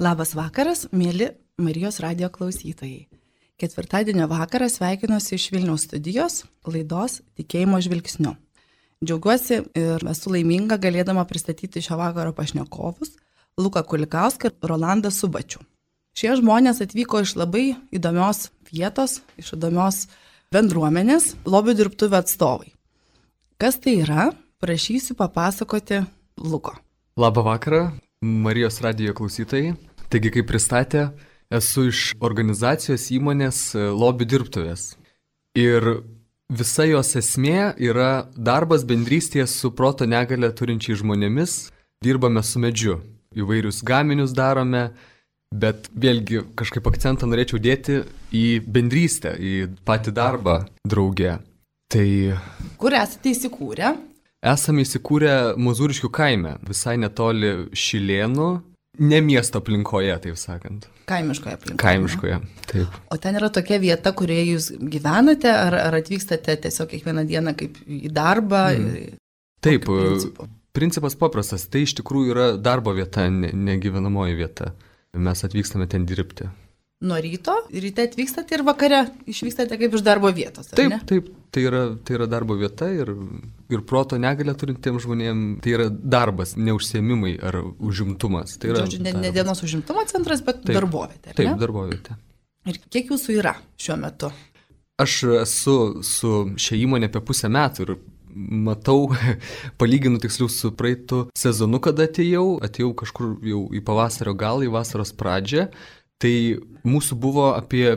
Labas vakaras, mėly Marijos radijo klausytojai. Ketvirtadienio vakarą sveikinuosi iš Vilniaus studijos laidos Tikėjimo žvilgsniu. Džiaugiuosi ir esu laiminga galėdama pristatyti šio vakaro pašnekovus Luką Kulikauską ir Rolandą Subačių. Šie žmonės atvyko iš labai įdomios vietos, iš įdomios bendruomenės, lobių dirbtuvių atstovai. Kas tai yra, prašysiu papasakoti Luko. Labą vakarą, Marijos radijo klausytojai. Taigi, kaip pristatė, esu iš organizacijos įmonės lobių dirbtuvės. Ir visa jos esmė yra darbas bendrystėje su proto negalią turinčiais žmonėmis. Dirbame su medžiu, įvairius gaminius darome, bet vėlgi kažkaip akcentą norėčiau dėti į bendrystę, į patį darbą drauge. Tai... Kur esate įsikūrę? Esame įsikūrę Mozūriškių kaime, visai netoli Šilėnų, ne miesto aplinkoje, taip sakant. Kaimiškoje aplinkoje. Kaimiškoje, taip. O ten yra tokia vieta, kurioje jūs gyvenate, ar atvykstate tiesiog kiekvieną dieną kaip į darbą? Taip, principas paprastas, tai iš tikrųjų yra darbo vieta, ne gyvenamoji vieta. Mes atvykstame ten dirbti. Nuo ryto, ryte atvykstate ir vakare išvykstate kaip iš darbo vietos, ar ne? Taip, tai yra darbo vieta ir proto negalią turintiems žmonėms tai yra darbas, ne užsiėmimai ar užimtumas. Tai yra žodžiu, ne dienos užimtumo centras, bet darbovietė, ar ne? Taip, darbovietė. Ir kiek jūsų yra šiuo metu? Aš esu su šia įmonė apie pusę metų ir matau, palyginu tiksliau su praeitu sezonu, kada atėjau kažkur jau į pavasario galą, į vasaros pradžią. Tai mūsų buvo apie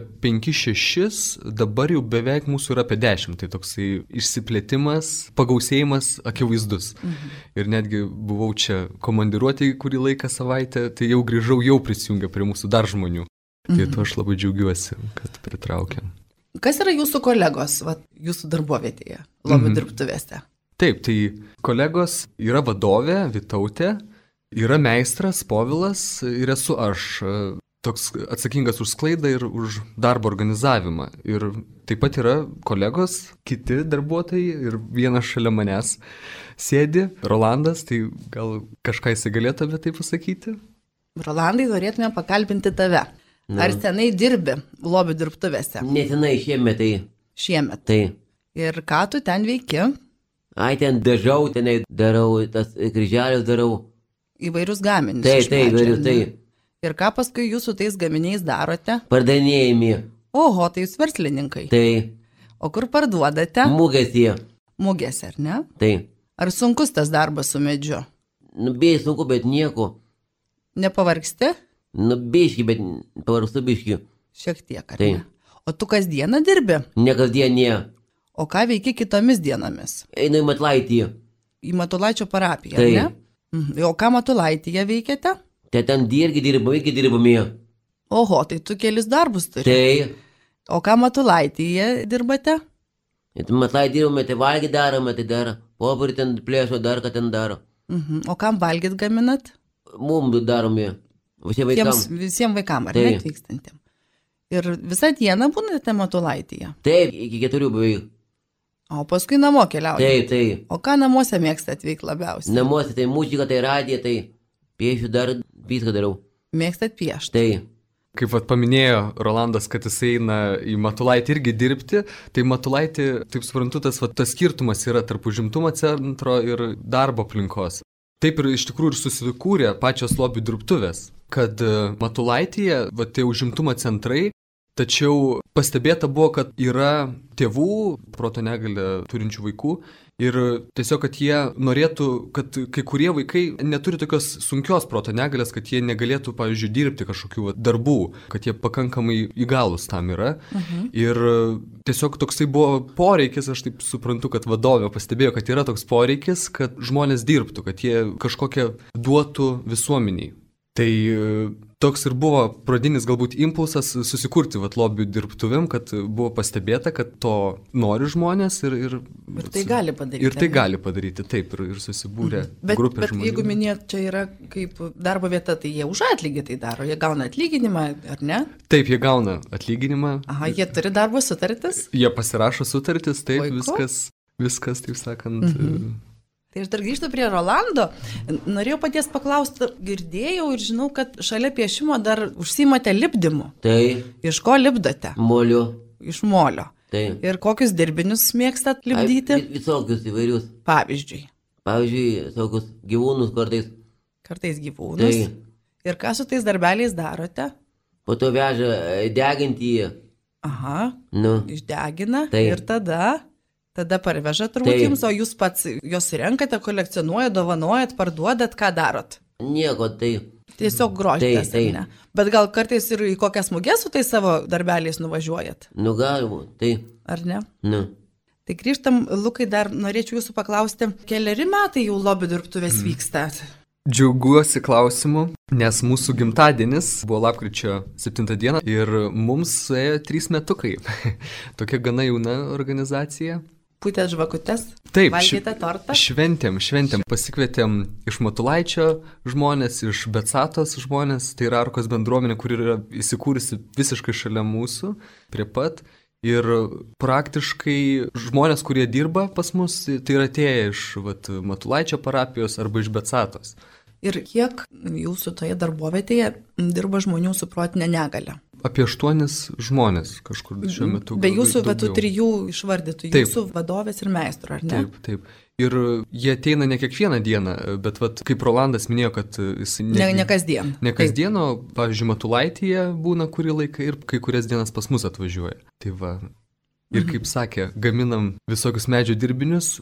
5-6, dabar jau beveik mūsų yra apie 10. Tai toksai išsiplėtimas, pagausėjimas akivaizdus. Ir netgi buvau čia komandiruoti kurį laiką savaitę, tai jau grįžau, jau prisijungę prie mūsų dar žmonių. Tai to aš labai džiaugiuosi, kad pritraukėm. Kas yra jūsų kolegos, jūsų darbovietėje, lobių dirbtuvėse? Taip, tai kolegos yra vadovė, Vytautė, yra meistras, Povilas ir esu aš. Toks atsakingas už sklaidą ir už darbo organizavimą. Ir taip pat yra kolegos, kiti darbuotojai ir vienas šalia manęs sėdi, Rolandas, tai gal kažką jisai galėtų apie tai pasakyti? Rolandai, norėtume pakalbinti tave. Ar senai dirbi lobių dirbtuvėse? Nesenai šiemet tai. Šiemet? Tai. Ir ką tu ten veiki? Ten dažau, tenai darau, tas kryželius darau. Įvairius gaminius. Įvairius, tai. Ir ką paskui jūs su tais gaminiais darote? Pardavinėjami. Oho, tai jūs verslininkai. Tai. O kur parduodate? Mugėse. Mugėse, ar ne? Tai. Ar sunkus tas darbas su medžiu? Biški sunku, bet nieko. Nepavargsti? Biški, bet pavargstu biški. Šiek tiek, ar ne? O tu kasdieną dirbi? Ne kasdienė. O ką veiki kitomis dienomis? Einu į Matulaitį. Į Matulaičio parapiją, ar ne? O ką Matulaityje veikiate? Ten irgi dirbame. Oho, tai tu kelis darbus turi. Tai. O ką Matulaityje dirbate? Matulaitį dirbame, tai valgį darome, tai daro. Poparį ten plėšo, dar ką ten daro. O kam valgyt gaminat? Mums darome. Visiems vaikam, ar ne atvykstantiem. Ir visą dieną būnate Matulaityje? Taip, iki 4 beveik. O paskui namo keliaujate? Taip. O ką namuose mėgstate veikti labiausiai? Namuose tai muzika, tai radija, tai piešiu dar viską darau. Mėgstat piešti? Tai. Kaip paminėjo Rolandas, kad jis eina į Matulaitį irgi dirbti, tai Matulaitį, taip suprantu, tas skirtumas yra tarp užimtumo centro ir darbo aplinkos. Taip ir iš tikrųjų ir susikūrė pačios lobių dirbtuvės, kad Matulaityje, tie užimtumo centrai, tačiau pastebėta buvo, kad yra tėvų, proto negalią turinčių vaikų ir tiesiog, kad jie norėtų, kad kai kurie vaikai neturi tokios sunkios proto negalės, kad jie negalėtų, pavyzdžiui, dirbti kažkokių darbų, kad jie pakankamai įgalūs tam yra. Ir tiesiog toksai buvo poreikis, aš taip suprantu, kad vadovė pastebėjo, kad yra toks poreikis, kad žmonės dirbtų, kad jie kažkokią duotų visuomeniai. Tai toks ir buvo pradinis galbūt impulsas susikurti lobių dirbtuvėm, kad buvo pastebėta, kad to nori žmonės ir tai gali padaryti. Ir tai gali padaryti, taip, ir susibūrė grupė žmonių. Bet jeigu minėt, čia yra kaip darbo vieta, tai jie už atlygį tai daro, jie gauna atlyginimą, ar ne? Taip, jie gauna atlyginimą. Aha, jie turi darbo sutartis? Jie pasirašo sutartis, taip, viskas, taip sakant. Tai aš dar grįžtu prie Rolando. Norėjau paties paklausti, girdėjau ir žinau, kad šalia piešimo dar užsiimate lipdymu. Tai. Iš ko lipdote? Molio. Iš molio. Tai. Ir kokius dirbinius mėgstat lipdyti? Visokius įvairius. Pavyzdžiui. Pavyzdžiui, tokius gyvūnus kartais. Kartais gyvūnus. Tai. Ir ką su tais darbeliais darote? Po to veža deginti jį. Aha. Nu. Išdegina. Tai. Ir tada parveža turbūt jums, o jūs pats jos renkate, kolekcionuojat, dovanojat, parduodat, ką darot? Nieko, tai. Tiesiog grožitės, Tai. ne? Bet gal kartais ir į kokias muges su tais savo darbeliais nuvažiuojat? Nu galima, tai. Ar ne? Nu. Tai grįžtam, Lukai, dar norėčiau jūsų paklausti, 4 metai jau lobių dirbtuvės vyksta. Džiaugiuosi klausimu, nes mūsų gimtadienis buvo lapkričio 7 dieną ir mums suėjo 3 metukai. Tokia gana jauna organizacija. Pūtė žvakutes? Taip, valgėte tortą? Šventėm. Pasikvietėm iš Matulaičio žmonės, iš Betsatos žmonės, tai yra Arkos bendruomenė, kuri yra įsikūrusi visiškai šalia mūsų, prie pat. Ir praktiškai žmonės, kurie dirba pas mus, tai yra atėję iš Matulaičio parapijos arba iš Betsatos. Ir kiek jūsų toje darbovietėje dirba žmonių su protinė negalia? Apie 8 žmonės kažkur šiuo metu. Be jūsų tų 3 išvardytų, jūsų vadovės ir meistro, ar ne? Taip. Ir jie ateina ne kiekvieną dieną, bet kaip Rolandas minėjo, kad jis ne kasdien. Ne kasdien, o pavyzdžiui, Matulaityje būna kurį laiką ir kai kurias dienas pas mus atvažiuoja. Tai va. Ir kaip sakė, gaminam visokius medžio dirbinius,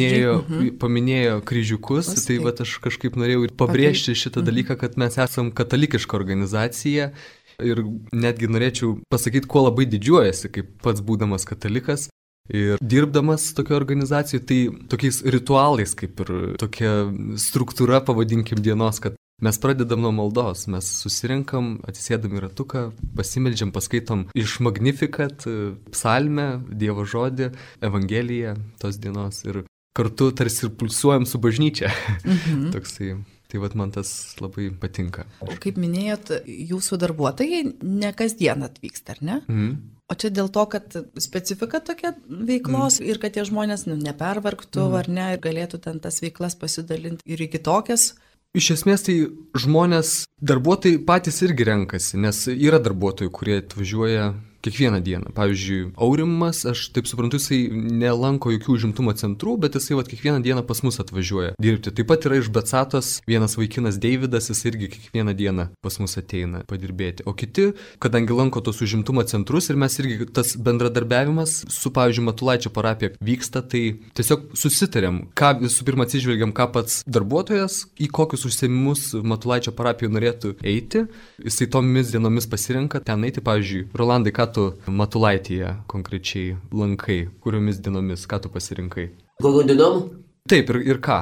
paminėjo kryžiukus, tai va aš kažkaip norėjau ir pabrėžti šitą dalyką, kad mes esam katalikiška organizacija. Ir netgi norėčiau pasakyti, kuo labai didžiuojasi, kaip pats būdamas katalikas ir dirbdamas tokio organizacijų, tai tokiais ritualais, kaip ir tokia struktūra, pavadinkim, dienos, kad mes pradedam nuo maldos, mes susirinkam, atsisėdam į ratuką, pasimeldžiam, paskaitom iš Magnificat, psalmę, Dievo žodį, Evangeliją tos dienos ir kartu tarsi ir pulsuojam su bažnyčia. Toksai. Tai man tas labai patinka. O kaip minėjot, jūsų darbuotojai ne kasdien atvyksta, ar ne? O čia dėl to, kad specifika tokia veiklos ir kad tie žmonės nepervargtų, ar ne, ir galėtų ten tas veiklas pasidalinti ir į kitokias? Iš esmės tai žmonės, darbuotojai patys irgi renkasi, nes yra darbuotojų, kurie atvažiuoja kiekvieną dieną. Pavyzdžiui, Aurimas, aš taip suprantu, jisai nelanko jokių užimtumo centrų, bet jisai kiekvieną dieną pas mus atvažiuoja dirbti. Taip pat yra iš Betsatos vienas vaikinas Deividas, jis irgi kiekvieną dieną pas mus ateina padirbėti. O kiti, kadangi lanko tos užimtumo centrus ir mes irgi tas bendradarbiavimas su, pavyzdžiui, Matulaičio parapija vyksta, tai tiesiog susitarėm, ką visų pirma atsižvelgiam, ką pats darbuotojas, į kokius užsiėmimus Matulaičio parapija norėtų eiti. Jisai tomis dienomis pasirenka ten eiti, pavyzdžiui, Rolandai, ką tu Matulaityje konkrečiai lankai, kuriomis dienomis, ką tu pasirinkai? Kokiom dienom? Taip, ir ką?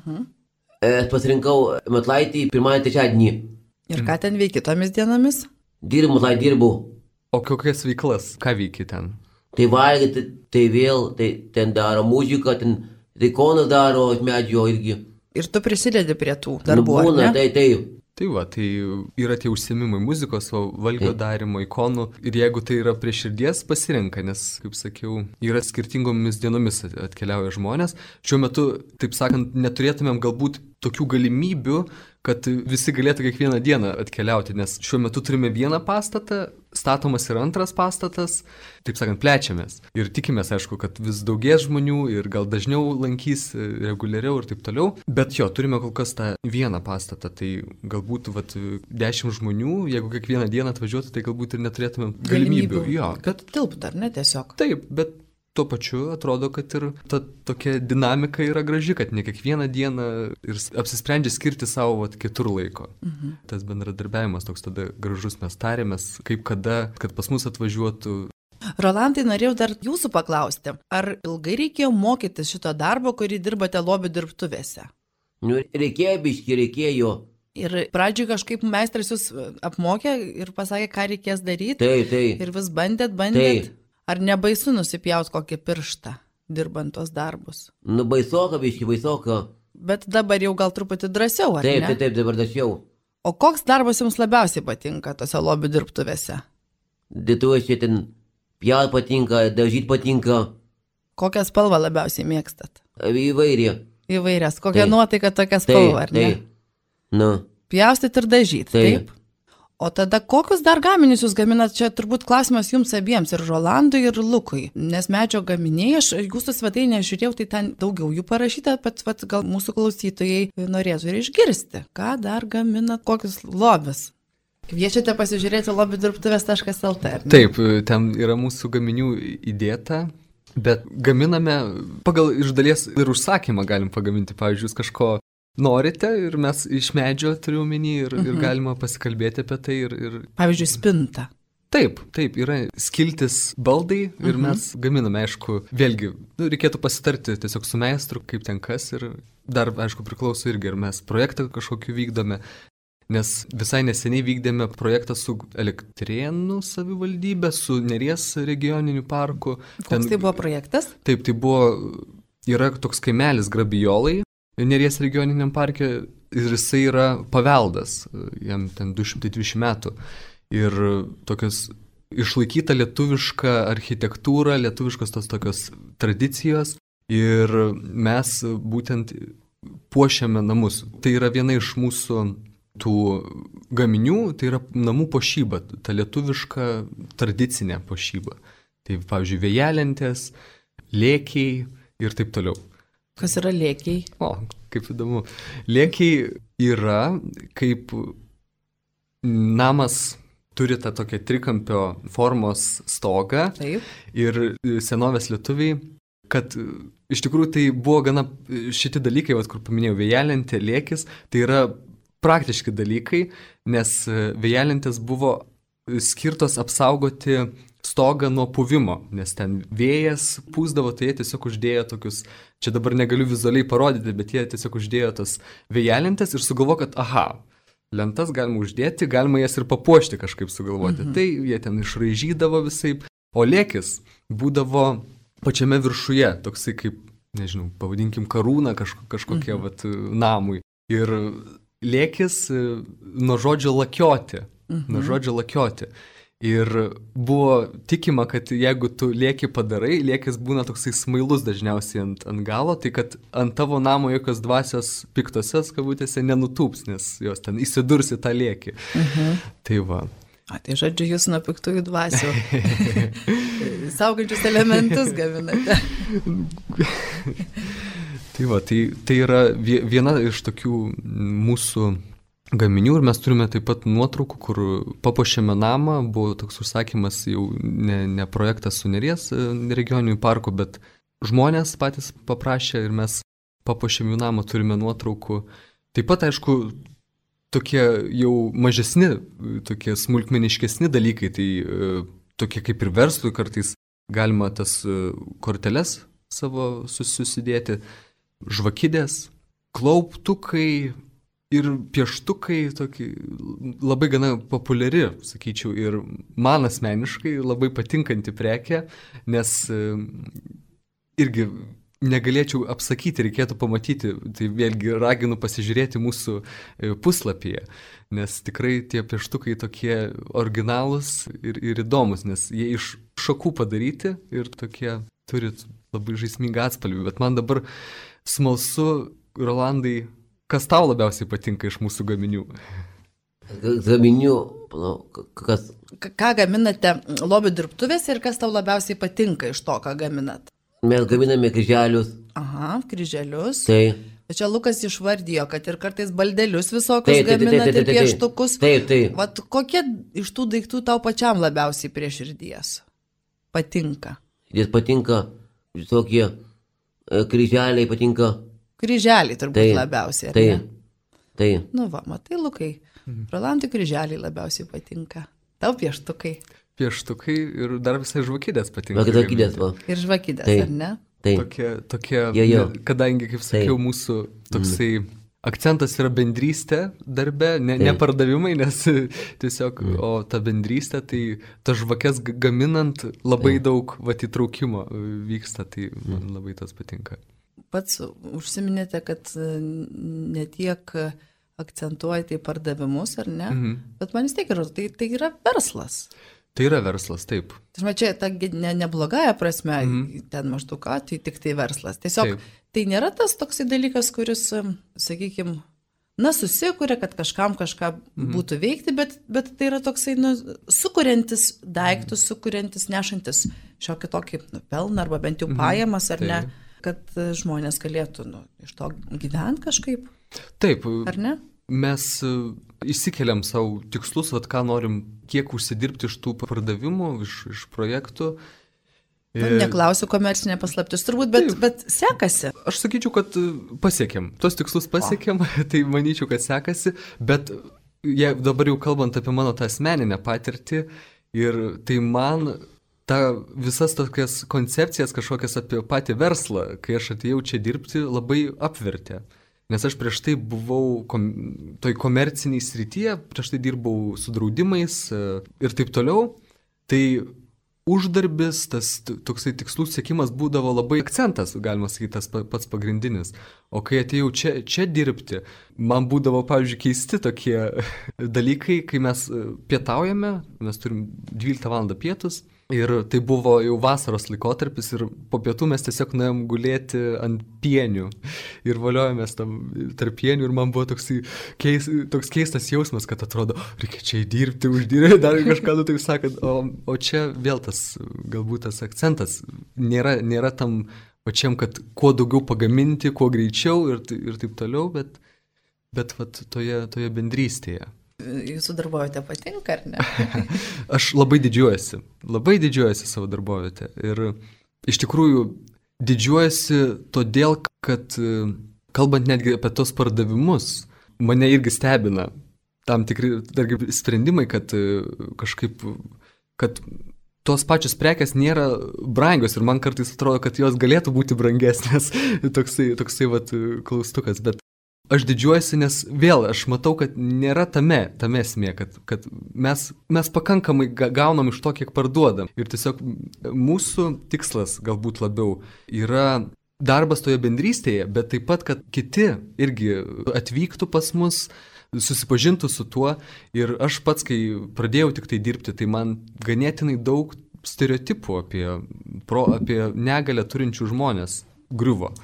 Aš pasirinkau Matulaitį 1-3 dienį. Ir ką ten veiki tomis dienomis? Dirbu, Matulaitį dirbu. O kokias veiklas, ką veiki ten? Tai valgyti, tai vėl, tai ten daro muziką, ten ikonas daro medžio irgi. Ir tu prisidedi prie tų darbų, ar ne? Tai. Tai yra tie užsiėmimai muzikos, valgio darimo, ikonų ir jeigu tai yra prie širdies, pasirenka, nes, kaip sakiau, yra skirtingomis dienomis atkeliauja žmonės. Šiuo metu, taip sakant, neturėtumėm galbūt tokių galimybių, kad visi galėtų kiekvieną dieną atkeliauti, nes šiuo metu turime vieną pastatą, statomas yra antras pastatas, taip sakant, plečiamės. Ir tikimės, aišku, kad vis daugės žmonių ir gal dažniau lankys reguliariau ir taip toliau. Bet turime kol kas tą vieną pastatą, tai galbūt 10 žmonių, jeigu kiekvieną dieną atvažiuotų, tai galbūt ir neturėtumėm galimybių. Kad tilptų, ar ne tiesiog? Taip, bet tuo pačiu atrodo, kad ir ta tokia dinamika yra graži, kad ne kiekvieną dieną ir apsisprendžia skirti savo kitur laiko. Tas bendradarbiavimas toks tada gražus, mes tarėmės, kaip kada, kad pas mus atvažiuotų. Rolandai, norėjau dar jūsų paklausti, ar ilgai reikėjo mokytis šito darbo, kurį dirbate lobių dirbtuvėse? Reikėjo. Ir pradžiui kažkaip meistras jūs apmokė ir pasakė, ką reikės daryti? Taip. Ir vis bandėt? Taip. Ar nebaisu nusipjaut kokį pirštą, dirbant tos darbus? Baisoka. Bet dabar jau gal truputį drąsiau, ar ne? Taip, dabar drąsiau. O koks darbas jums labiausiai patinka tose lobių dirbtuvėse? Dėtuose ten pjaut patinka, dažyt patinka. Kokią spalvą labiausiai mėgstat? Įvairiai. Įvairias. Kokia Taip. nuotaika, tokia spalva, ar ne? Taip. Nu, Pjaustyti ir dažyti. Taip. O tada kokius dar gaminius jūs gaminat? Čia turbūt klausimas jums abiems, ir Rolandui, ir Lukui. Nes medžio gaminiai, aš jūsų svetainę žiūrėjau, tai ten daugiau jų parašyta, bet gal mūsų klausytojai norėtų ir išgirsti. Ką dar gaminat, kokius lobius? Kviečiate pasižiūrėti lobidirbtuvės.lt. Taip, ten yra mūsų gaminių įdėta, bet gaminame pagal iš dalies ir užsakymą galim pagaminti. Pavyzdžiui, jūs kažko norite ir mes iš medžio turiu omeny ir galima pasikalbėti apie tai. Pavyzdžiui, spinta. Taip, yra skiltis baldai ir mes gaminame, aišku, vėlgi, reikėtų pasitarti tiesiog su meistru, kaip ten kas ir dar, aišku, priklauso irgi, ir mes projektą kažkokį vykdome. Nes visai neseniai vykdėme projektą su Elektrėnų savivaldybė, su Neries regioniniu parku. Koks tai buvo projektas? Taip, yra toks kaimelis Grabijolai Neries regioniniam parke ir jisai yra paveldas, jam ten 220 metų. Ir tokios išlaikyta lietuviška architektūra, lietuviškos tos tokios tradicijos ir mes būtent puošiame namus. Tai yra viena iš mūsų tų gaminių, tai yra namų puošyba, ta lietuviška tradicinė puošyba. Tai pavyzdžiui, vėjelentės, lėkiai ir taip toliau. Kas yra lėkiai? O, kaip įdomu. Lėkiai yra, kaip namas turi tą tokią trikampio formos stogą. Taip. Ir senovės lietuviai, kad iš tikrųjų tai buvo gana šiti dalykai, kur paminėjau, vėjelentė, lėkis, tai yra praktiški dalykai, nes vėjelentės buvo skirtos apsaugoti stogą nuo puvimo, nes ten vėjas pūsdavo, tai jie tiesiog uždėjo tokius, čia dabar negaliu vizualiai parodyti, bet jie tiesiog uždėjo tas vėjelentės ir sugalvo, kad lentas galima uždėti, galima jas ir papuošti kažkaip sugalvoti. Tai jie ten išraižydavo visaip, o lėkis būdavo pačiame viršuje, toksai kaip, nežinau, pavadinkim karūna kažkokie namui. Ir lėkis nuo žodžio lakioti. Nuo žodžio lakioti. Ir buvo tikima, kad jeigu tu lėkį padarai, lėkis būna toksai smailus dažniausiai ant galo, tai kad ant tavo namo jokios dvasios piktosios kabutėse nenutūps, nes jos ten įsidursi tą lėkį. Tai va. Tai žodžiu, jūs nuo piktųjų dvasių saugančius elementus gaminate. Tai va, tai yra viena iš tokių mūsų gaminių ir mes turime taip pat nuotraukų, kur papuošėme namą, buvo toks užsakymas jau ne projektas su Neries regioniniu parku, bet žmonės patys paprašė ir mes papuošėme jų namą, turime nuotraukų. Taip pat, aišku, tokie jau mažesni, tokie smulkmeniškesni dalykai, tai tokie kaip ir verslui kartais galima tas korteles savo susidėti, žvakidės, klauptukai, ir pieštukai tokie labai gana populiari, sakyčiau, ir man asmeniškai labai patinkanti prekė, nes irgi negalėčiau apsakyti, reikėtų pamatyti, tai vėlgi raginu pasižiūrėti mūsų puslapyje, nes tikrai tie pieštukai tokie originalūs ir įdomus, nes jie iš šakų padaryti ir tokie turi labai žaismingą atspalvį, bet man dabar smalsu, Rolandai, kas tau labiausiai patinka iš mūsų gaminių? Gaminių, kas? Ką gaminate lobių dirbtuvėse ir kas tau labiausiai patinka iš to, ką gaminat? Mes gaminame kryželius. Aha, kryželius. Tai. Čia Lukas išvardijo, kad ir kartais baldelius visokius gaminate ir pieštukus. Taip. Vat kokie iš tų daiktų tau pačiam labiausiai prie širdies patinka? Jis patinka visokie kryželiai, patinka. Kryželiai turbūt labiausiai, ar ne? Tai. Nu va, matai, Lukai, Rolandui kryželiai labiausiai patinka. Tau pieštukai. Pieštukai ir dar visai žvakidės patinka. Žvakidės, va. Ir žvakidės, ar ne? Taip. Tokie, kadangi, kaip sakiau, mūsų toksai akcentas yra bendrystė darbe, ne pardavimai, nes tiesiog, o ta bendrystė, tai ta žvakės gaminant labai daug įtraukimo vyksta, tai man labai tas patinka. Pats užsiminėte, kad ne tiek akcentuojate į pardavimus, ar ne? Bet man vis tiek yra, tai yra verslas. Tai yra verslas, taip. Čia ta neblogąją prasme, ten maždaug, tai tik tai verslas. Tiesiog tai nėra tas toksai dalykas, kuris, sakykime, susikuria, kad kažkam kažką būtų veikti, bet tai yra toksai, sukuriantis daiktus, sukuriantis, nešantis šiokį tokį pelną arba bent jau pajamas, ar ne, kad žmonės galėtų iš to gyventi kažkaip. Taip. Ar ne? Mes įsikeliam savo tikslus, ką norim, kiek užsidirbti iš tų pardavimų, iš projektų. Neklausiu, komercinė paslaptis turbūt, bet sekasi. Aš sakyčiau, kad pasiekėm. Tos tikslus pasiekėm, tai manyčiau, kad sekasi, bet dabar jau kalbant apie mano tą asmeninę patirtį, ir tai man visas tokias koncepcijas kažkokias apie patį verslą, kai aš atėjau čia dirbti, labai apvertė. Nes aš prieš tai buvau toj komerciniai srityje, prieš tai dirbau su draudimais ir taip toliau. Tai uždarbis, tas toksai tikslų siekimas būdavo labai akcentas, galima sakyti, tas pats pagrindinis. O kai atėjau čia dirbti, man būdavo, pavyzdžiui, keisti tokie dalykai, kai mes pietaujame, mes turim 12 valandą pietus. Ir tai buvo jau vasaros laikotarpis ir po pietų mes tiesiog nuėjom gulėti ant pienių ir valiojomės tam tarp pienių ir man buvo toks keistas jausmas, kad atrodo, reikia čia įdirbti, uždirbti, dar kažką, taip sakant, o čia vėl galbūt tas akcentas nėra tam pačiam, kad kuo daugiau pagaminti, kuo greičiau ir taip toliau, bet toje bendrystėje. Jūsų darbovietė patinka, ar ne? Aš labai didžiuojasi savo darbovietę. Ir iš tikrųjų didžiuojasi todėl, kad kalbant netgi apie tos pardavimus, mane irgi stebina tam tikri sprendimai, kad kažkaip, kad tos pačios prekės nėra brangios ir man kartais atrodo, kad jos galėtų būti brangesnės. toksai klaustukas, bet aš didžiuojuosi, nes vėl aš matau, kad nėra tame esmė, kad mes pakankamai gaunam iš to, kiek parduodam. Ir tiesiog mūsų tikslas galbūt labiau yra darbas toje bendrystėje, bet taip pat, kad kiti irgi atvyktų pas mus, susipažintų su tuo. Ir aš pats, kai pradėjau tik tai dirbti, tai man ganėtinai daug stereotipų apie negalią turinčių žmonės griuvo.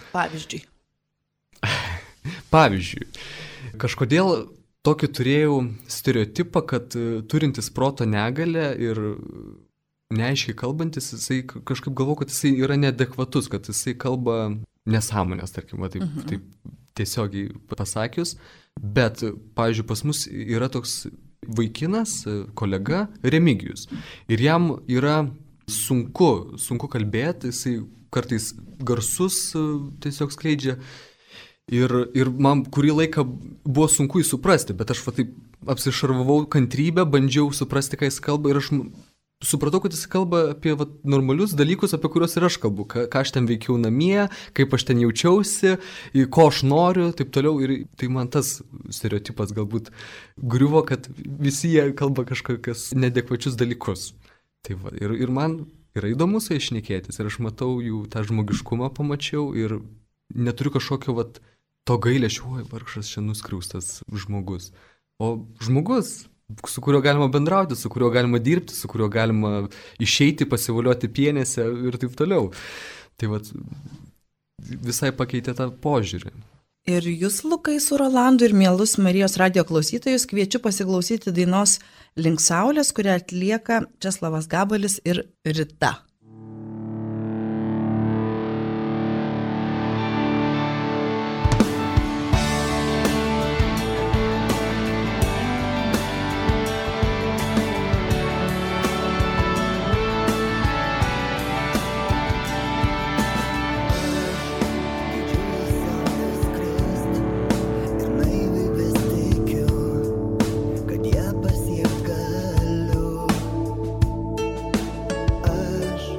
Pavyzdžiui, kažkodėl tokį turėjau stereotipą, kad turintis proto negalią ir neaiškiai kalbantis, jisai kažkaip galvo, kad jisai yra neadekvatus, kad jisai kalba nesąmonės, tarkim, taip tiesiogiai pasakius. Bet, pavyzdžiui, pas mus yra toks vaikinas, kolega Remigijus. Ir jam yra sunku kalbėti, jisai kartais garsus tiesiog skleidžia. Ir man kurį laiką buvo sunku jį suprasti, bet aš taip apsišarvavau kantrybę, bandžiau suprasti, ką jis kalba ir aš supratau, kad jis kalba apie normalius dalykus, apie kuriuos ir aš kalbu, ką aš ten veikiau namie, kaip aš ten jaučiausi, ko aš noriu, taip toliau. Ir tai man tas stereotipas galbūt griuvo, kad visi jie kalba kažkokius neadekvačius dalykus. Tai ir man yra įdomu su jais šnekėtis ir aš matau jų tą žmogiškumą pamačiau ir neturiu kažkokio to gailesčio, oi, vargšas čia nuskriaustas žmogus. O žmogus, su kuriuo galima bendrauti, su kuriuo galima dirbti, su kuriuo galima išeiti, pasivolioti pienėse ir taip toliau. Tai visai pakeitė tą požiūrį. Ir jūs, Lukai, su Rolandu ir mielus Marijos radijo klausytojus kviečiu pasiklausyti dainos Link saulės, kurią atlieka Česlavas Gabalis ir Rita. Aš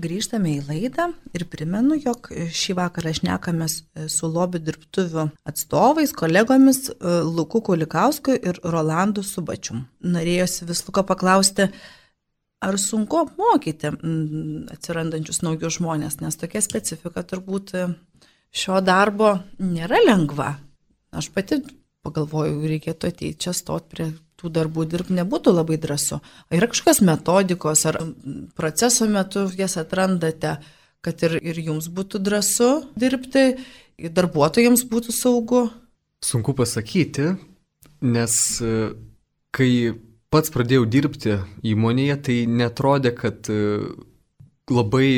grįžtame į laidą ir primenu, jog šį vakarą šnekamės su lobių dirbtuvių atstovais, kolegomis Luku Kulikausku ir Rolandu Subačium. Norėjosi vis Luko paklausti, ar sunku apmokyti atsirandančius naujus žmonės, nes tokia specifika turbūt šio darbo nėra lengva. Aš pati pagalvoju, reikėtų ateiti čia stot prie tų darbų dirbti, nebūtų labai drąsu. Ar yra kažkokios metodikos, ar proceso metu jas atrandate, kad ir jums būtų drąsu dirbti, ir darbuotojams būtų saugu? Sunku pasakyti, nes kai pats pradėjau dirbti įmonėje, tai netrodė, kad labai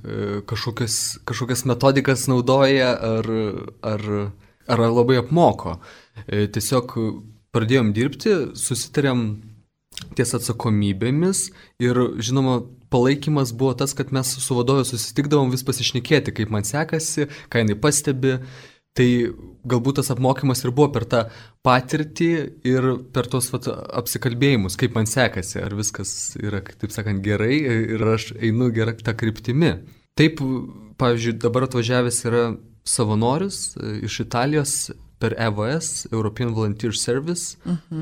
kažkokias metodikas naudoja ar labai apmoko. Tiesiog pradėjom dirbti, susitarėm ties atsakomybėmis ir, žinoma, palaikymas buvo tas, kad mes su vadove susitikdavom vis pasišnekėti, kaip man sekasi, ką jinai pastebi. Tai galbūt tas apmokymas ir buvo per tą patirtį ir per tos apsikalbėjimus, kaip man sekasi, ar viskas yra, taip sakant, gerai ir aš einu gerą tą kryptimį. Taip, pavyzdžiui, dabar atvažiavęs yra savanoris iš Italijos per EVS, European Volunteer Service,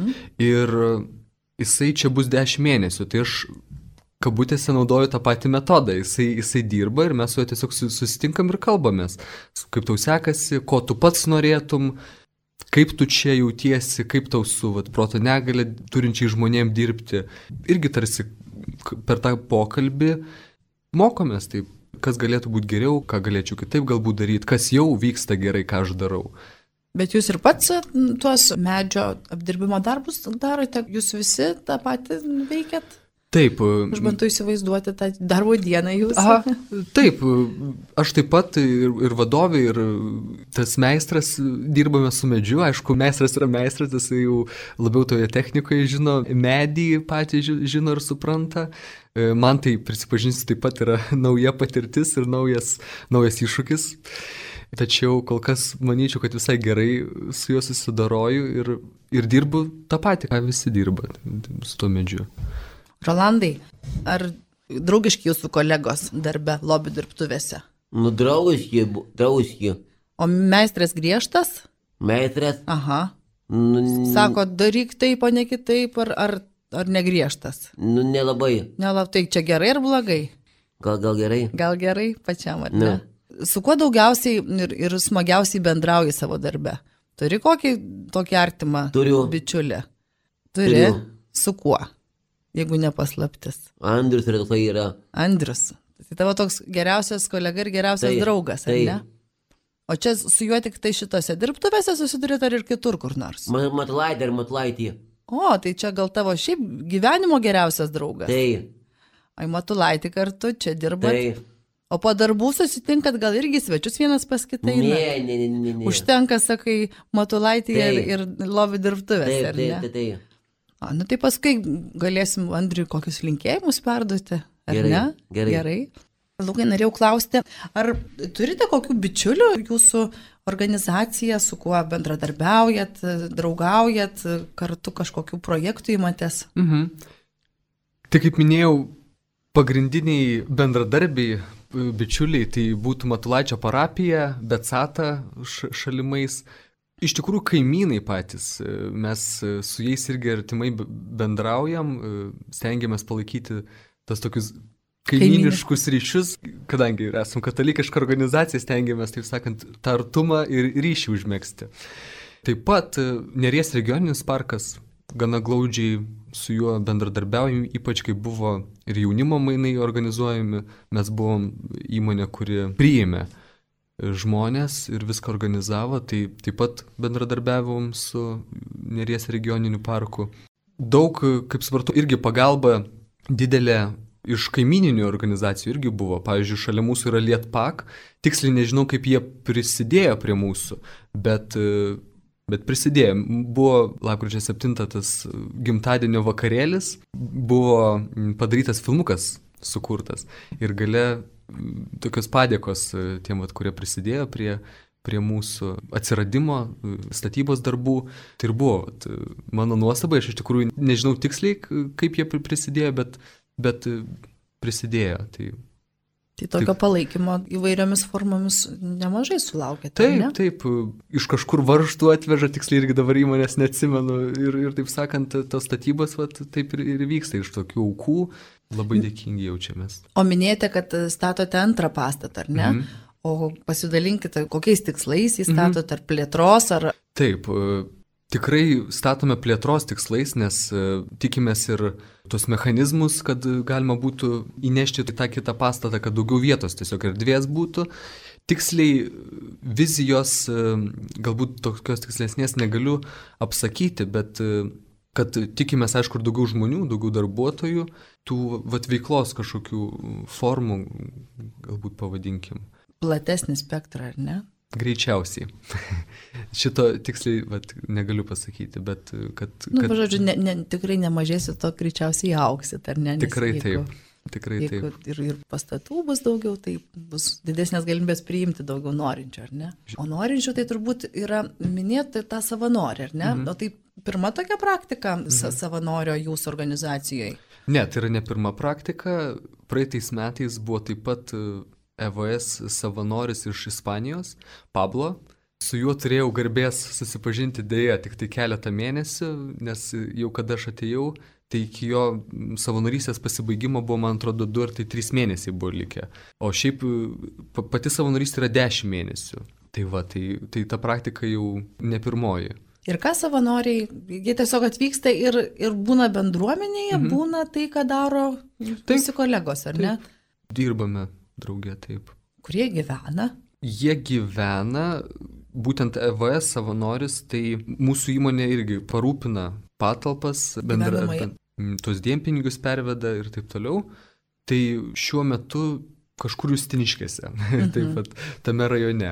ir jisai čia bus 10 mėnesių, tai aš kabutėse naudoju tą patį metodą, jisai dirba ir mes su juo tiesiog susitinkam ir kalbamės, kaip tau sekasi, ko tu pats norėtum, kaip tu čia jautiesi, kaip tau su proto negalia turinčiai žmonėm dirbti. Irgi tarsi per tą pokalbį mokomės, taip, kas galėtų būti geriau, ką galėčiau kitaip galbūt daryti, kas jau vyksta gerai, ką aš darau. Bet jūs ir pats tuos medžio apdirbimo darbus darote, jūs visi tą patį veikiat? Taip. Aš bandu įsivaizduoti tą darbo dieną jūsų. Aha, taip, aš taip pat ir vadovė, ir tas meistras dirbame su medžiu, aišku, meistras yra meistras, jis jau labiau toje technikoje žino, medį patį žino ir supranta. Man tai, prisipažinsiu, taip pat yra nauja patirtis ir naujas iššūkis. Tačiau kol kas manyčiau, kad visai gerai su juo susidaroju ir dirbu tą patį, ką visi dirba su tuo medžiu. Rolandai, ar draugiški jūsų kolegos darbe lobių dirbtuvėse? Nu, draugiški. O meistras griežtas? Meistras? Aha. Sako, daryk taip, o ne kitaip, ar negriežtas? Nu, nelabai. Tai čia gerai ar blogai? Gal gerai? Gal gerai pačiam, ar ne? Su kuo daugiausiai ir smagiausiai bendrauji savo darbe? Turi kokį tokį artimą bičiulį? Turiu. Su kuo? Jeigu nepaslaptis. Andrius yra. Andrius. Tai tavo toks geriausias kolega ir geriausias draugas, ar ne? O čia su juo tik tai šitose dirbtuvėse susidurėt ar ir kitur kur nors? Matulaitį. O, tai čia gal tavo šiaip gyvenimo geriausias draugas? Tai. Ai, Matulaitį kartu čia dirbat? Tai. O po darbų susitinkat gal irgi svečius vienas pas kitą? Ne. Užtenka, sakai, Matulaitį ir lobių dirbtuvės, ar ne? Tai. Nu tai paskui galėsim Andriui kokius linkėjimus perduoti, ar ne? Gerai. Lukai, norėjau klausti, ar turite kokių bičiulių jūsų organizacija, su kuo bendradarbiaujat, draugaujat, kartu kažkokių projektų imatės? Tai kaip minėjau, pagrindiniai bendradarbiai, bičiuliai, tai būtų Matulaičio parapija, Betsata šalimais. Iš tikrųjų, kaimynai patys, mes su jais irgi artimai bendraujam, stengiamės palaikyti tas tokius kaimyniškus ryšius, kadangi esame katalikiška organizacija, stengiamės, taip sakant, tą artumą ir ryšį užmegzti. Taip pat Neries regioninis parkas, gana glaudžiai su juo bendradarbiaujam, ypač kai buvo ir jaunimo mainai organizuojami, mes buvom įmonė, kuri priėmė žmonės ir viską organizavo, tai taip pat bendradarbiavom su Neries regioniniu parku. Daug, kaip supratau, irgi pagalba didelė iš kaimininių organizacijų irgi buvo. Pavyzdžiui, šalia mūsų yra Lietpak, tiksliai nežinau, kaip jie prisidėjo prie mūsų, bet prisidėjo. Buvo lapkričio 7 tas gimtadienio vakarėlis, buvo padarytas filmukas sukurtas ir gale tokios padėkos tiem, kurie prisidėjo prie mūsų atsiradimo, statybos darbų. Tai ir buvo mano nuostaba, aš iš tikrųjų nežinau tiksliai, kaip jie prisidėjo, bet prisidėjo. Tai Tai tokio palaikymo įvairiomis formomis nemažai sulaukėte, Taip, ne? taip, iš kažkur varžtų atveža, tiksliai irgi dabar įmonės neatsimenu ir taip sakant, tos statybos taip ir vyksta iš tokių aukų, labai dėkingi jaučiamės. O minėjote, kad statote antrą pastatą, ar ne? O pasidalinkite, kokiais tikslais jį statote, ar plėtros, ar... Taip, tikrai statome plėtros tikslais, nes tikimės ir tos mechanizmus, kad galima būtų įnešti tą kitą pastatą, kad daugiau vietos tiesiog erdvės būtų. Tiksliai vizijos, galbūt tokios tikslesnės negaliu apsakyti, bet kad tikimės, aišku, ir daugiau žmonių, daugiau darbuotojų, tų veiklos kažkokių formų, galbūt pavadinkim. Platesnį spektrą, ar ne? Greičiausiai. Šito tiksliai negaliu pasakyti, bet kad... Žodžiu, tikrai nemažėsit, to greičiausiai augsit, ar ne? Tikrai taip. Tikrai taip. Ir pastatų bus daugiau, tai bus didesnės galimybės priimti daugiau norinčių, ar ne? O norinčių tai turbūt yra minėti tą savanorį, ar ne? O tai pirma tokia praktika savanorio jūsų organizacijoje? Ne, tai yra ne pirma praktika. Praeitais metais buvo taip pat EVS savanoris iš Ispanijos, Pablo. Su juo turėjau garbės susipažinti dėja tik tai keletą mėnesių, nes jau kada aš atėjau, tai iki jo savanorystės pasibaigimo buvo, man atrodo, 2 ar 3 mėnesiai buvo likę. O šiaip pati savanorystė yra 10 mėnesių. Tai ta praktika jau ne pirmoji. Ir ką savanoriai, jie tiesiog atvyksta ir būna bendruomenėje, būna tai, ką daro visi kolegos, ar ne? Dirbame draugė, taip. Kur jie gyvena? Jie gyvena, būtent EVS savanoris, tai mūsų įmonė irgi parūpina patalpas, tos dienpinigius perveda ir taip toliau. Tai šiuo metu kažkur Justiniškėse, taip pat tame rajone.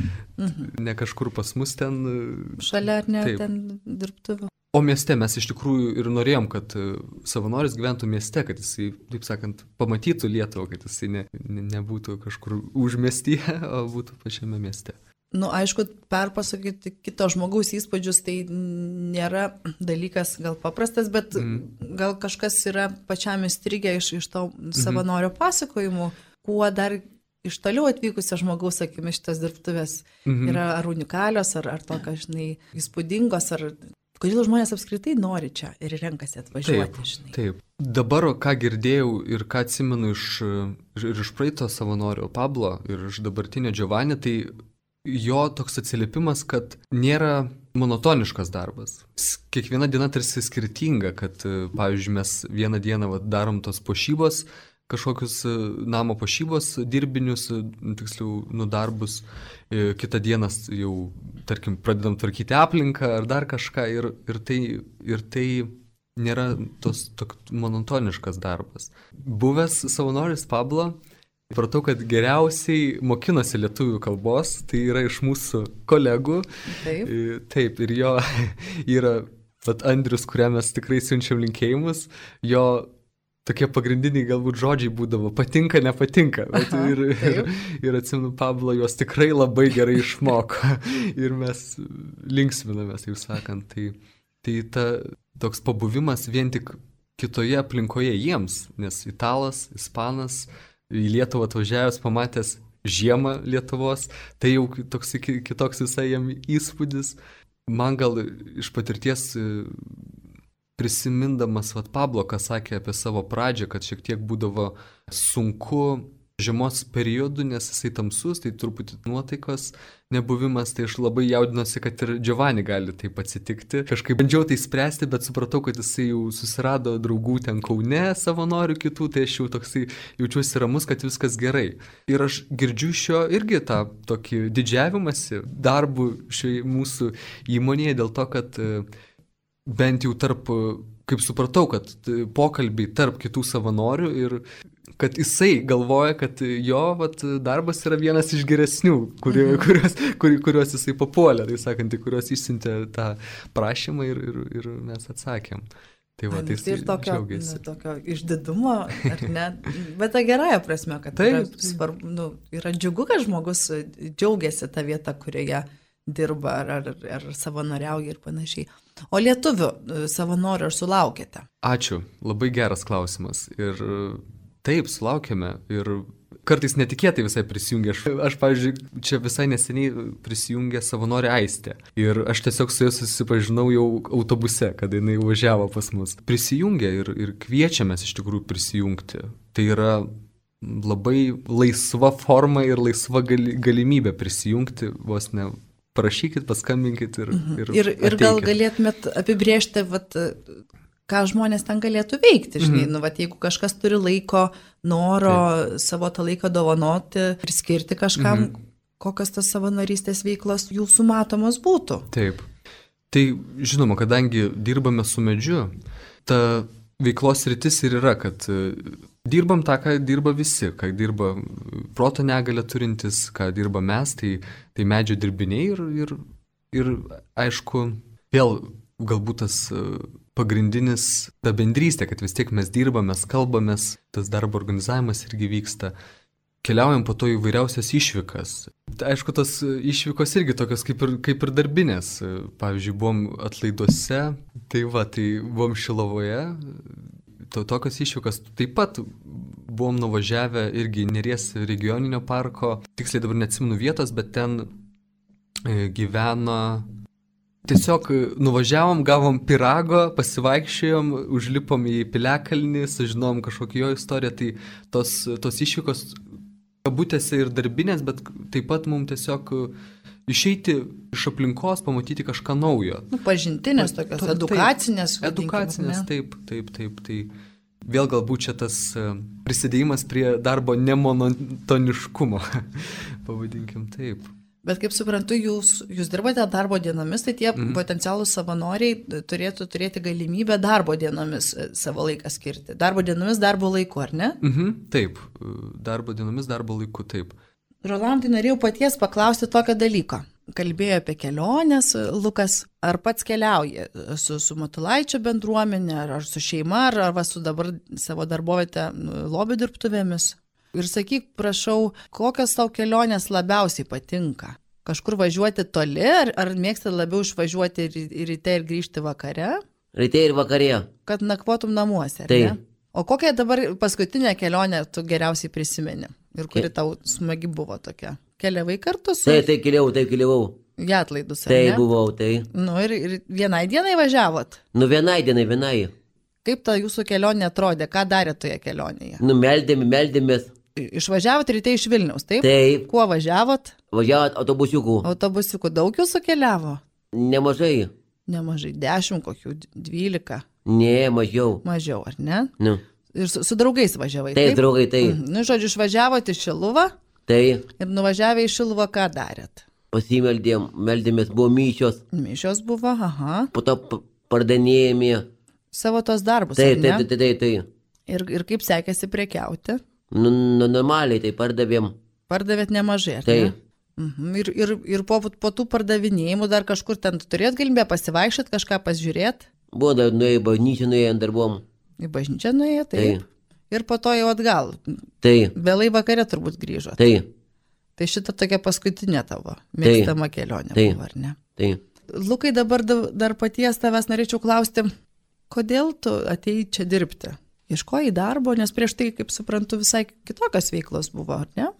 Ne kažkur pas mus ten... Šalia ar ne, ten dirbtuvių? O mieste mes iš tikrųjų ir norėjom, kad savanoris gyventų mieste, kad jisai, taip sakant, pamatytų Lietuvą, kad jisai nebūtų kažkur užmiestyje, o būtų pačiame mieste. Aišku, perpasakyti kito žmogaus įspūdžius tai nėra dalykas gal paprastas, bet gal kažkas yra pačiam įstrigę iš to savanorio pasakojimų, kuo dar iš toliau atvykusio žmogaus, sakykime, šitas dirbtuvės yra ar unikalios, ar tokios, įspūdingos, ar... Kodėl žmonės apskritai nori čia ir renkasi atvažiuoti, žinai? Taip. Dabar, ką girdėjau ir ką atsimenu iš praeito savanorio Pablo ir iš dabartinio Giovanni, tai jo toks atsiliepimas, kad nėra monotoniškas darbas. Kiekviena diena tarsi skirtinga, kad, pavyzdžiui, mes vieną dieną darom tos puošybos, kažkokius namo puošybos dirbinius, tiksliau, darbus, kitą dieną jau, tarkim, pradedam tvarkyti aplinką ar dar kažką ir tai nėra toks monotoniškas darbas. Buvęs savanoris Pablo, pratau, kad geriausiai mokinosi lietuvių kalbos, tai yra iš mūsų kolegų. Taip, ir jo yra Andrius, kuriam mes tikrai siunčiam linkėjimus, jo tokie pagrindiniai galbūt žodžiai būdavo patinka, nepatinka. Ir atsimenu, Pablo juos tikrai labai gerai išmoko. Ir mes linksminamės, taip sakant. Tai toks pabuvimas vien tik kitoje aplinkoje jiems, nes italas, ispanas, į Lietuvą atvažiavęs, pamatęs žiemą Lietuvos, tai jau toks kitoks visai jam įspūdis. Man gal iš patirties... Prisimindamas Pablo, ką sakė apie savo pradžią, kad šiek tiek būdavo sunku žiemos periodu, nes jisai tamsus, tai truputį nuotaikos nebuvimas, tai aš labai jaudinosi, kad ir Giovanni gali taip atsitikti. Kažkaip bandžiau tai spręsti, bet supratau, kad jisai jau susirado draugų ten Kaune, savanorių kitų, tai aš jau toksai jaučiuosi ramus, kad viskas gerai. Ir aš girdžiu šio irgi tą tokį didžiavimąsi darbų šioje mūsų įmonėje dėl to, kad bent jau tarp, kaip supratau, kad pokalbiai tarp kitų savanorių ir kad jisai galvoja, kad jo darbas yra vienas iš geresnių, kuriuos jisai papuolė, tai sakant, kuriuos išsiuntė tą prašymą ir mes atsakėm. Tai tai ir tokio išdidumo, ar ne? Bet ta gerąją prasme, kad yra džiugu, kad žmogus džiaugiasi tą vietą, kurioje dirba ar savanoriauja ir panašiai. O lietuvių savanorių ar sulaukėte? Ačiū, labai geras klausimas. Ir taip, sulaukėme. Ir kartais netikėtai visai prisijungia. Aš pavyzdžiui, čia visai neseniai prisijungė savanorė Aistė. Ir aš tiesiog su ja susipažinau jau autobuse, kada jinai važiavo pas mus. Prisijungė ir kviečiamės iš tikrųjų prisijungti. Tai yra labai laisva forma ir laisva galimybė prisijungti, vos ne parašykit, paskambinkit ir gal galėtumėt apibrėžti, ką žmonės ten galėtų veikti, žinai, jeigu kažkas turi laiko, noro savo tą laiką dovanoti ir skirti kažkam, kokios tas savanorystės veiklos jūsų matomos būtų. Taip. Tai žinoma, kadangi dirbame su medžiu, ta veiklos rytis ir yra, kad dirbam tą, ką dirba visi, ką dirba proto negalią turintis, ką dirba mes, tai medžio dirbiniai ir aišku, vėl galbūt tas pagrindinis ta bendrystė, kad vis tiek mes dirbame, mes kalbamės, tas darbo organizavimas irgi vyksta. Keliaujam po to įvairiausias išvykas. Tai aišku, tos išvykos irgi tokios kaip ir darbinės. Pavyzdžiui, buvom Atlaiduose, tai buvom Šilovoje. Tokios išvykas taip pat buvom nuvažiavę irgi Neries regioninio parko. Tiksliai dabar neatsimenu vietos, bet ten gyveno... Tiesiog nuvažiavom, gavom pirago, pasivaikščiojom, užlipom į Piliakalnį, sužinom kažkokią jo istoriją, tai tos išvykos kabutėse ir darbinės, bet taip pat mums tiesiog išeiti iš aplinkos, pamatyti kažką naujo. Pažintinės tokios, edukacinės. Edukacinės, taip. Tai vėl galbūt čia tas prisidėjimas prie darbo nemonotoniškumo, pavadinkim taip. Bet kaip suprantu, jūs dirbate darbo dienomis, tai tie potencialūs savanoriai turėtų turėti galimybę darbo dienomis savo laiką skirti. Darbo dienomis, darbo laiku, ar ne? Taip, darbo dienomis, darbo laiku, taip. Rolandai, norėjau paties paklausti tokio dalyko. Kalbėjo apie keliones, Lukas, ar pats keliauja su Matulaičio bendruomenė, ar su šeima, ar su dabar savo darbovietę lobių dirbtuvėmis? Ir sakyk, prašau, kokios tau kelionės labiausiai patinka? Kažkur važiuoti toli, ar mėgsti labiau išvažiuoti ryte ir grįžti vakare? Ryte ir vakare. Kad nakvotum namuose, ar tai. Ne? O kokią dabar paskutinę kelionę tu geriausiai prisimeni? Ir kuri tau smagi buvo tokia? Keliavai kartu su... Tai keliavau. Į Atlaidus, ar ne? Tai buvau, tai. Ir vienai dienai važiavot? Vienai dienai. Kaip ta jūsų kelionė atrodė? Ką darė toje kelionėje? Meldėmės. Išvažiavot ryte iš Vilniaus, taip? Taip. Kuo važiavot? Važiavot autobusiuku. Autobusiuku. Daug jūsų keliavo? Nemažai. 10, kokių 12. Ne, mažiau. Mažiau, ar ne? Nu. Ir su draugais važiavai, taip? Taip, draugai, taip. Žodžiu, išvažiavot į Šiluvą. Taip. Ir nuvažiavę į Šiluvą, ką darėt? Meldėmės, buvo mišios. Mišios buvo, aha. Po to pardavinėjome. Savo tos darbus, taip, ar ne? Taip. Ir kaip sekėsi prekiauti? Normaliai, tai pardavėm. Pardavėt nemažai, ar ne? Ir po tų pardavinėjimų dar kažkur ten turėt galimybę pasivaikščiot, kažką pasižiūrėt? Buvo dar nuėjo į bažnyčią, dar buvom. Į bažnyčią nuėjo, taip. Ir po to jau atgal. Taip. Vėlai vakare turbūt grįžot. Taip. Tai šita tokia paskutinė tavo mėgstama kelionė buvo, ar ne? Taip. Lukai, dabar dar paties tavęs norėčiau klausti, kodėl tu atėjai čia dirbti? Ieškojai darbo, nes prieš tai, kaip suprantu, visai kitokios veiklos buvo, ar ne?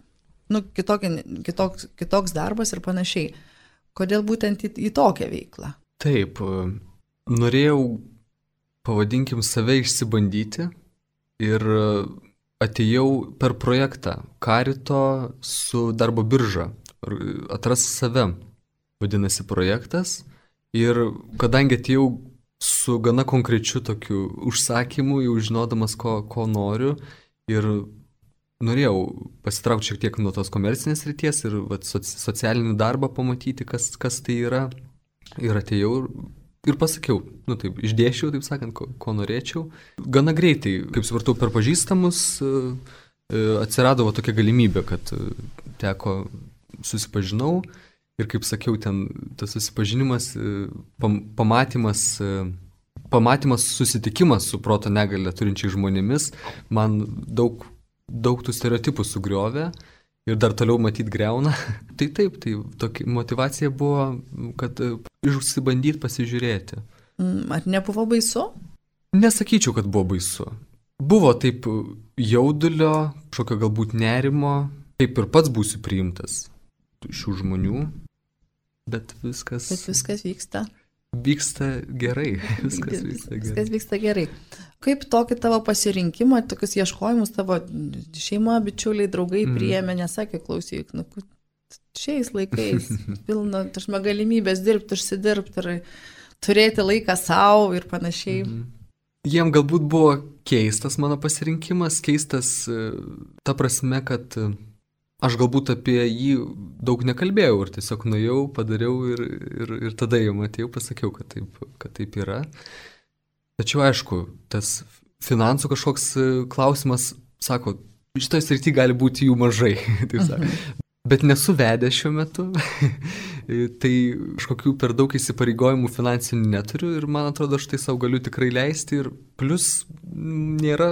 Kitoks darbas ir panašiai. Kodėl būtent į tokią veiklą? Taip, norėjau, pavadinkim, save išsibandyti ir atėjau per projektą Karito su darbo birža. Atras save, vadinasi projektas. Ir kadangi atėjau su gana konkrečiu tokiu užsakymu, jau žinodamas, ko noriu, ir norėjau pasitraukti šiek tiek nuo tos komercinės ryties ir socialinį darbą pamatyti, kas tai yra. Ir atėjau ir pasakiau, taip, išdėšiau, taip sakant, ko norėčiau. Gana greitai, kaip supratau, per pažįstamus atsirado tokia galimybė, kad teko susipažinau. Ir kaip sakiau, ten tas susipažinimas, pamatymas, susitikimas su proto negalią turinčiais žmonėmis man daug tų stereotipų sugriovė ir dar toliau matyt greuna. Tai taip, tai tokia motivacija buvo, kad išsibandyti, pasižiūrėti. Ar nebuvo baisu? Nesakyčiau, kad buvo baisu. Buvo taip jaudulio, kažkokio galbūt nerimo, kaip ir pats būsiu priimtas šių žmonių, bet viskas vyksta. Vyksta gerai. Viskas vyksta gerai. Kaip tokį tavo pasirinkimą, tokius ieškojimus tavo šeima, bičiuliai, draugai priėmė, nesakė, klausyk, šiais laikais pilna galimybės dirbti, užsidirbti ir turėti laiką savo ir panašiai. Jiem galbūt buvo keistas mano pasirinkimas, keistas ta prasme, kad aš galbūt apie jį daug nekalbėjau ir tiesiog nuėjau, padariau ir tada jau atėjau, pasakiau, kad taip yra. Tačiau aišku, tas finansų kažkoks klausimas, sako, šitoje srityje gali būti jų mažai, taip sako. Bet nesu vedęs šiuo metu, tai kažkokių per daug įsipareigojimų finansinių neturiu ir man atrodo, aš tai savo galiu tikrai leisti ir plus nėra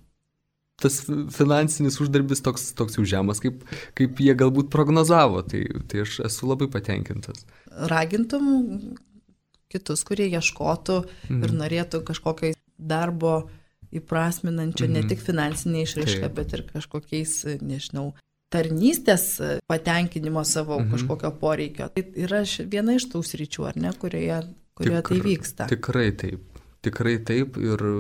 tas finansinis uždarbis toks jau žemas, kaip jie galbūt prognozavo, tai aš esu labai patenkintas. Ragintum kitus, kurie ieškotų ir norėtų kažkokio darbo įprasminančio, ne tik finansinė išraiška, bet ir kažkokiais, nežinau, tarnystės patenkinimo savo kažkokio poreikio. Tai yra viena iš tų sričių, ar ne, kurioje tai vyksta. Tikrai taip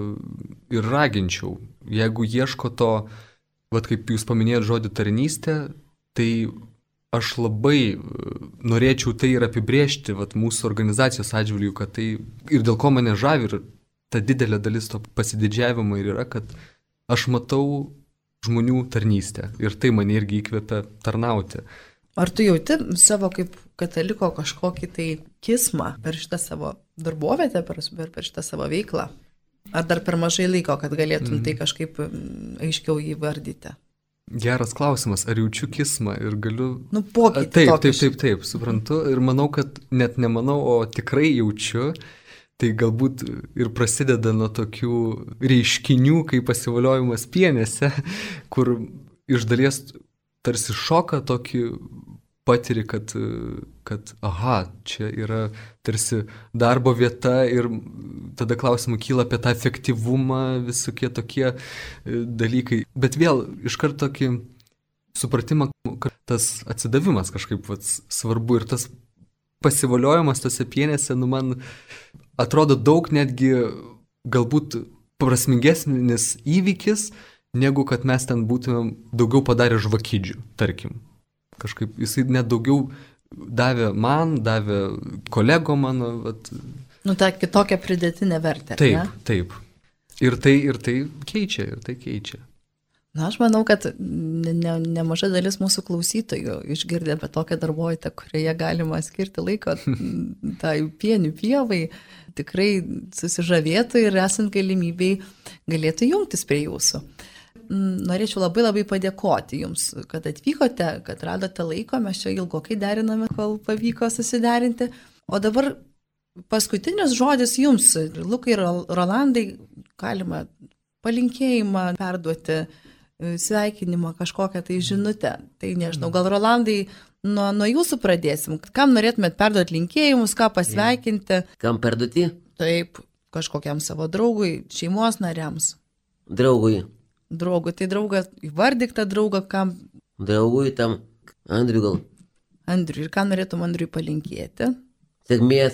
ir raginčiau. Jeigu ieško to, kaip jūs paminėjot žodį tarnystė, tai aš labai norėčiau tai ir apibrėžti mūsų organizacijos atžvilgiu, kad tai ir dėl ko mane žavi ir ta didelė dalis to pasididžiavimo ir yra, kad aš matau žmonių tarnystę ir tai mane irgi įkvepia tarnauti. Ar tu jauti savo kaip kataliko kažkokį tai kismą per šitą savo darbovietę, per šitą savo veiklą? Ar dar per mažai laiko, kad galėtum tai kažkaip aiškiau įvardyti? Geras klausimas, ar jaučiu kismą ir galiu... Pokytį. Taip, suprantu ir manau, kad net nemanau, o tikrai jaučiu. Tai galbūt ir prasideda nuo tokių reiškinių, kaip pasivoliojimas pienėse, kur iš dalies tarsi šoką tokį patiri, kad aha, čia yra tarsi darbo vieta ir tada klausimų kyla apie tą efektyvumą, visokie tokie dalykai. Bet vėl iškart tokį supratimą, kad tas atsidavimas kažkaip svarbu ir tas pasivoliojimas tose pienėse, man atrodo daug netgi galbūt prasmingesnis įvykis, negu kad mes ten būtumėm daugiau padarę žvakidžių, tarkim. Kažkaip jisai net daugiau davė man, davė kolego mano. Ta kitokia pridėtinė vertė. Taip. Ir tai keičia. Aš manau, kad nemaža dalis mūsų klausytojų išgirdė apie tokią darbovietę, kurioje galima skirti laiko tai pienių pievai, tikrai susižavėtų ir esant galimybei galėtų jungtis prie jūsų. Norėčiau labai labai padėkoti jums, kad atvykote, kad radote laiko, mes čia ilgokai deriname, kol pavyko susiderinti. O dabar paskutinis žodis jums, Lukai ir Rolandai, galima palinkėjimą perduoti, sveikinimą, kažkokią tai žinutę. Tai nežinau, gal Rolandai nuo jūsų pradėsim. Kam norėtumėt perduoti linkėjimus, ką pasveikinti? Kam perduoti? Taip, kažkokiam savo draugui, šeimos nariams. Draugui. Tai draugas, įvardyk tą draugą, kam? Draugui tam, Andriui gal. Andriui, ir ką norėtum Andriui palinkėti? Sėkmės.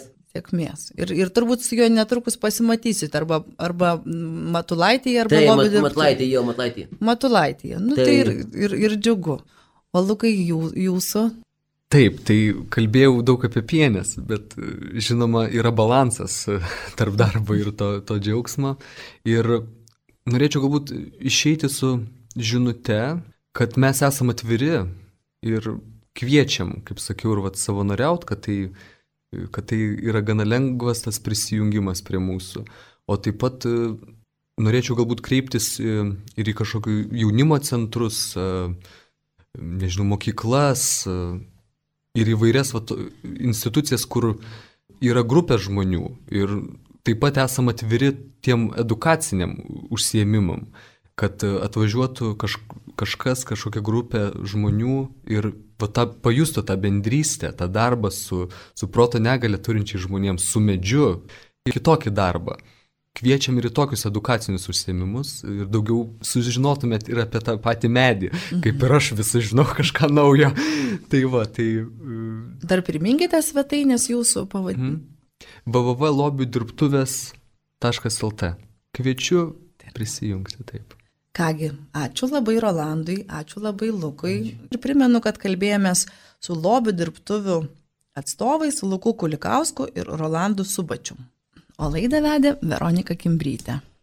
Ir turbūt su juo netrukus pasimatysit, arba Matulaityje, arba Lobio Matulaityje. Tai ir džiugu. O Lukai, jūsų? Taip, tai kalbėjau daug apie pienės, bet žinoma yra balansas tarp darbo ir to džiaugsmo. Ir norėčiau galbūt išeiti su žinute, kad mes esame atviri ir kviečiam, kaip sakiau, ir savanoriaut, kad tai yra gana lengvas tas prisijungimas prie mūsų. O taip pat norėčiau galbūt kreiptis ir į kažkokių jaunimo centrus, nežinau, mokyklas ir įvairias institucijas, kur yra grupė žmonių ir taip pat esame atviri tiem edukaciniam užsiėmimam, kad atvažiuotų kažkokia grupė žmonių ir pajustų tą bendrystę, tą darbą su proto negalią turinčiais žmonėms, su medžiu, kitokį darbą. kviečiam ir į tokius edukacinius užsiėmimus ir daugiau sužinotumėt ir apie tą patį medį, kaip ir aš visi žinau kažką naujo. Tai va, tai... Dar priminkite svetainės jūsų pavadinimą. www.lobidirbtuvės.lt. Kviečiu prisijungti taip. Kągi, ačiū labai Rolandui, ačiū labai Lukui. Ir primenu, kad kalbėjomės su lobių dirbtuvių atstovais, Luku Kulikausku ir Rolandu Subačium. O laidą vedė Veronika Kimbrytė.